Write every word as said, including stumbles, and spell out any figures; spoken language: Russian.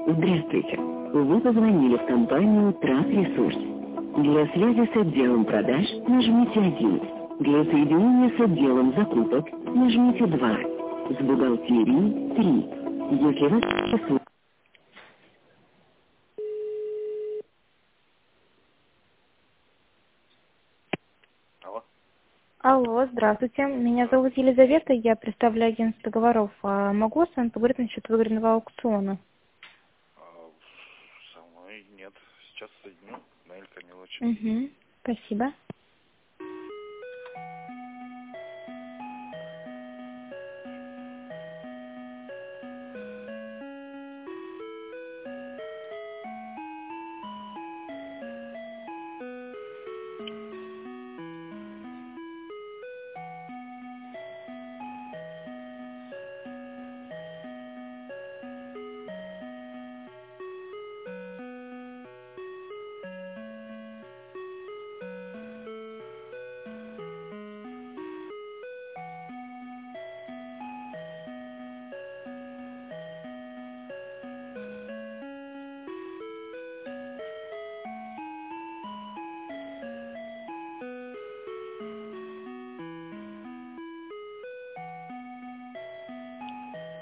Здравствуйте. Вы позвонили в компанию Трак Ресурс. Для связи с отделом продаж нажмите один. Для соединения с отделом закупок нажмите два. С бухгалтерией три. Если вы... Алло. Алло, здравствуйте. Меня зовут Елизавета, я представляю агентство договоров. А могу с вами поговорить насчет выигранного аукциона? А, со мной нет. Сейчас соединю. Наиль Камилович. Угу, спасибо.